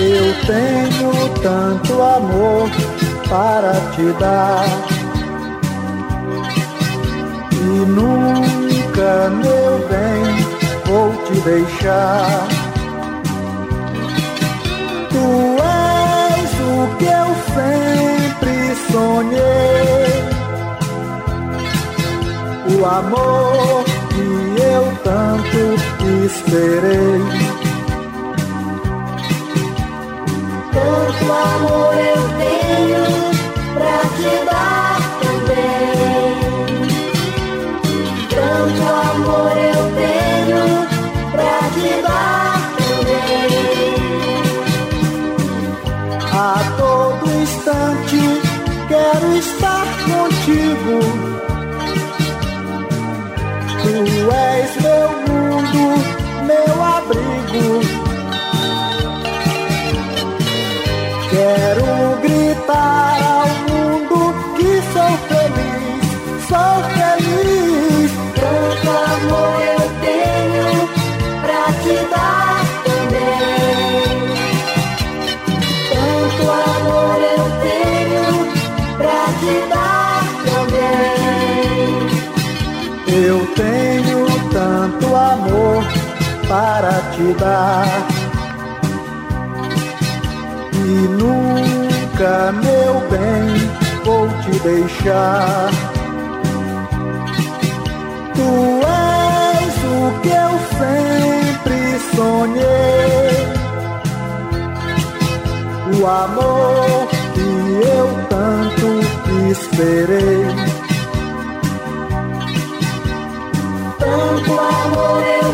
Eu tenho tanto amor para te dar e nunca, meu bem, vou te deixar. Tu és o que eu sempre sonhei, o amor que eu tanto esperei. Tanto amor eu tenho pra te dar também. Tanto amor eu tenho pra te dar também. A todo instante quero estar contigo. Tu és meu mundo, meu abrigo. Quero gritar ao mundo que sou feliz, sou feliz. Tanto amor eu tenho pra te dar também. Tanto amor eu tenho pra te dar também. Eu tenho tanto amor para te dar e nunca, meu bem, vou te deixar. Tu és o que eu sempre sonhei, o amor que eu tanto esperei. Tanto amor eu